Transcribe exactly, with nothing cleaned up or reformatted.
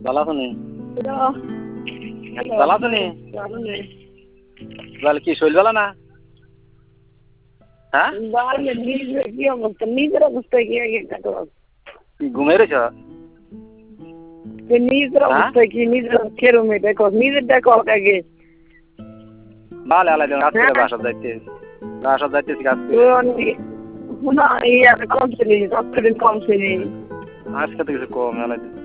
ভালো আছো নি? ভালো আছো নি? তাহলে কি শরীর ভালো না? হ্যাঁ? কি অবস্থা? নিজের অবস্থায় কি আগে দেখো? ঘুমিয়ে রয়েছ? নিজের অবস্থায় কি নিজের কেরমে দেখো? নিজের দেখো আগে। ভালো আলাদা কাজ করে বাসা যাইতে। বাসা যাইতেছি কাজ করে। না, এই আর কম ছিল, কম ছিল। আজকে তো কিছু কম আলাদা।